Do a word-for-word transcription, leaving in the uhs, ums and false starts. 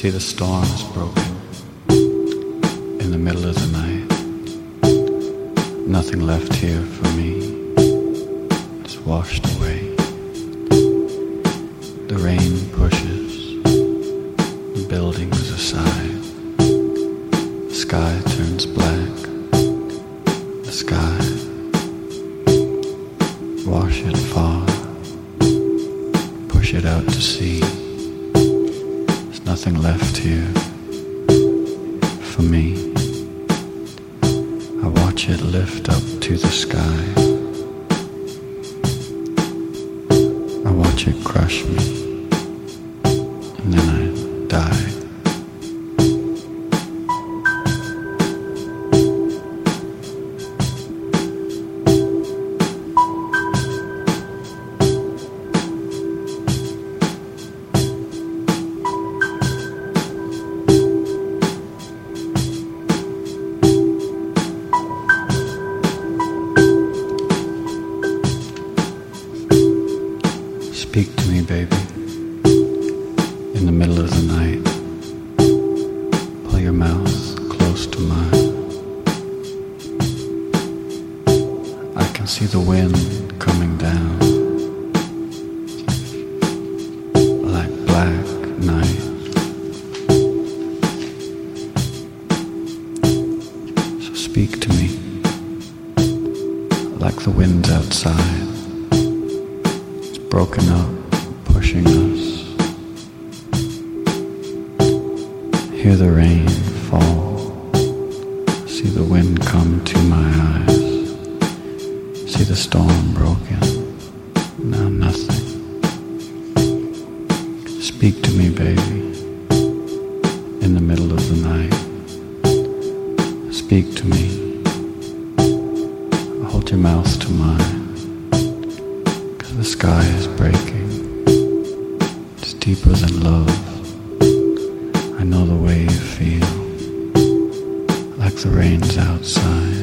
see the storm is broken in the middle of the night. Nothing left here for me. It's washed away. The rain pushes the buildings aside. The sky turns black. The sky, wash it far. Push it out to sea. There's nothing left here for me. I watch it lift up to the sky. I watch it crush me, and then I die. Speak to me, baby, in the middle of the night. Pull your mouth close to mine. I can see the wind coming down like black night. So speak to me like the wind's outside. Broken up, pushing us. Hear the rain fall. See the wind come to my eyes. See the storm broken. Now nothing. Speak to me, baby, in the middle of the night. Speak to me. Hold your mouth to mine. The sky is breaking. It's deeper than love. I know the way you feel, like the rain's outside.